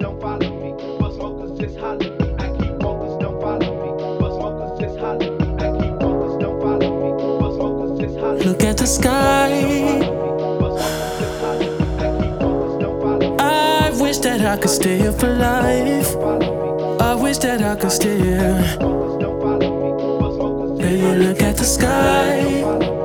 don't follow me, but smokers just holler me. I keep focused, don't follow me, but smokers just holler me. I keep focused, don't follow me, but smokers just holler me. Look at the sky. I wish that I could stay here for life. I wish that I could stay here. Baby, look at the sky,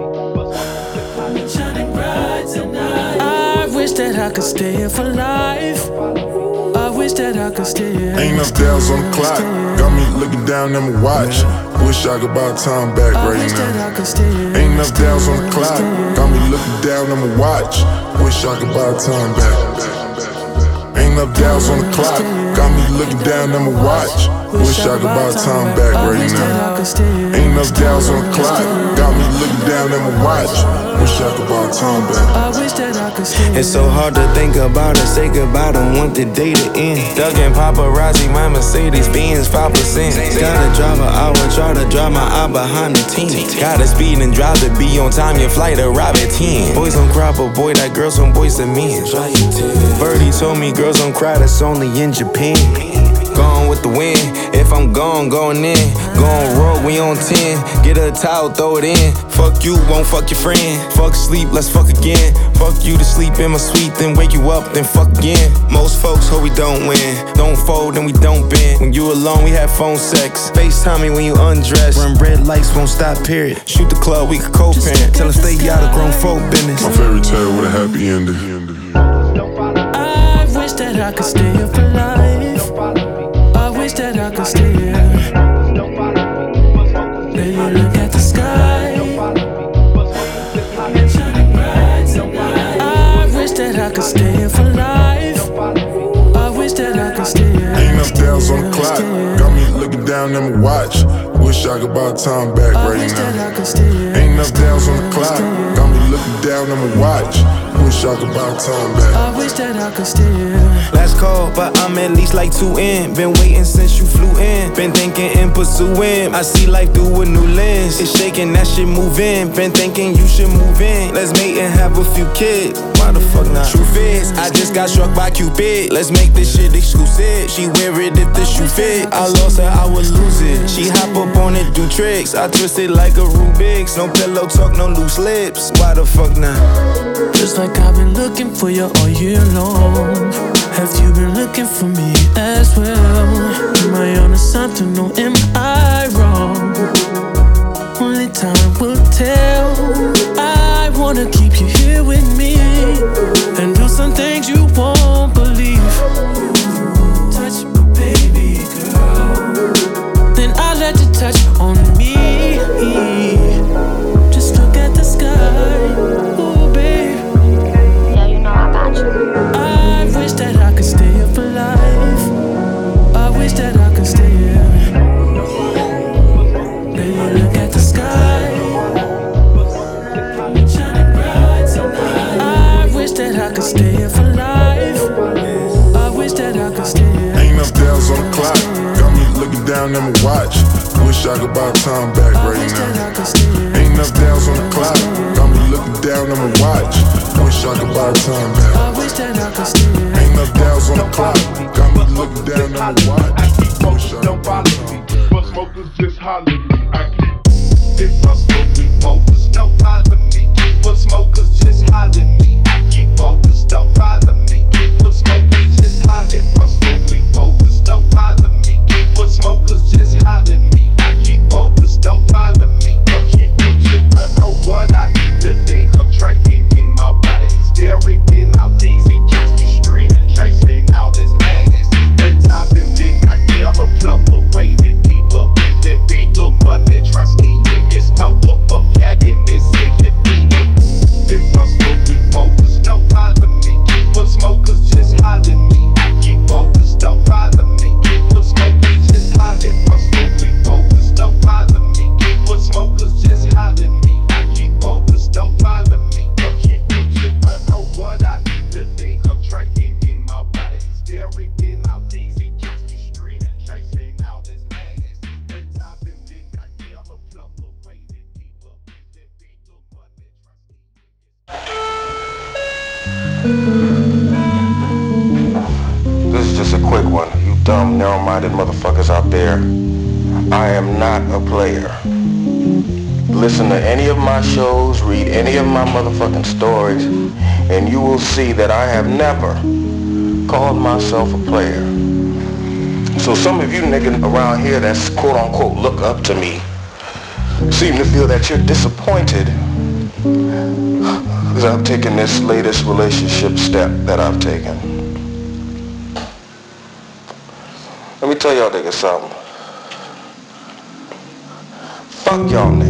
shining bright tonight. I wish that I could stay here for life. I wish that I could stay here. Ain't enough dials on the clock, got me looking down at my watch. Wish I could buy time back right now. Ain't enough dials on the clock, got me looking down at my watch. Wish I could buy time back. Ain't enough dials on the clock, got me looking down at my watch. Wish I could buy time back right now. Ain't enough dials on the clock, got me looking down at my watch. Wish I could buy time back. It's so hard to think about it, say goodbye, don't want the day to end. Ducking paparazzi, my Mercedes Benz 5%. Gotta drive an hour, try to drive my eye behind the team. Gotta speed and drive to be on time, your flight arrive at 10. Boys don't cry, but boy, that girl some boys to men. Birdie told me girls don't cry, that's only in Japan. Gone with the wind, if I'm gone, going in. Gone roll, we on 10. Get a towel, throw it in. Fuck you, won't fuck your friend. Fuck sleep, let's fuck again. Fuck you to sleep in my suite, then wake you up, then fuck again. Most folks hope we don't win. Don't fold, then we don't bend. When you alone, we have phone sex. FaceTime me when you undress. Run red lights, won't stop, period. Shoot the club, we could co-parent. Tell us stay out of grown folk business. My fairy tale with a happy ending. I wish that I could stay here for life. I wish that I could stay here. Baby, look at the sky, shining bright tonight. I wish that I could stay here for life. I wish that I could stay here. Ain't enough dials on the clock, got me looking down at my watch. Wish I could buy time back right now. Ain't enough dials on the clock, got me looking down at my watch. Wish I could buy time back. I wish that I could stay here. Last call, but I'm at least like 2 in. Been waiting since you flew in. Been thinking and pursuing. I see life through a new lens. It's shaking, that shit move in. Been thinking you should move in. Let's mate and have a few kids. Why the fuck not? Truth is, I just got struck by Cupid. Let's make this shit exclusive. She wear it if the shoe fit. I lost her, I would lose it. She hop up on it, do tricks. I twist it like a Rubik's. No pillow talk, no loose lips. Why the fuck not? Just like I've been looking for you all year long. Have you been looking for me as well? Am I on to something or am I wrong? Only time will tell. I wanna keep you here with me and do some things you won't believe. Touch me, baby girl. Then I let you touch on me. Just look at the sky. Ooh, babe. Yeah, you know I got you. I wish that I could stay here for life. I wish that I could stay here. Baby, look at the sky, shining bright tonight. I wish that I could stay here for life. I wish that I could stay here. Ain't enough dials on the clock, got me looking down at my watch. Wish I could buy time back right now. Ain't enough dials on the clock, got me looking down at my watch. Wish I could buy time back. I wish that I could stay here. Ain't enough dials on the clock, got me looking down at my watch. I keep focused, don't follow me, but smokers just holler me. I keep, if I smoke, we focus, don't bother me, but smokers just holler me. I keep focused, don't bother me, but smokers just holler. If I smoke, we focus, don't bother me, but smokers just holler me. I keep focused, don't bother me. I know what I need to think. I'm tracking in my body, staring out these just the street, chasing out this madness. And I've been big, I give a plump away the people. The people, but they trust me. It's no book of yagging this in if I smoke, we focus, don't bother me. But smokers just holler me. I keep focused, don't bother me. But smokers just holler. If I smoke, we focus, don't bother me. But smokers just holler me. I keep focused, don't bother me. I know what I need to think. I'm tracking in my body, staring out these just the street, chasing out this madness. And I've been big, I give a plump away the people. The people, but they trust me. This is just a quick one. You dumb, narrow-minded motherfuckers out there. I am not a player. Listen to any of my shows, read any of my motherfucking stories, and you will see that I have never called myself a player. So some of you niggas around here that's quote-unquote look up to me seem to feel that you're disappointed because I've taken this latest relationship step that I've taken. Let me tell y'all niggas something. Fuck y'all niggas.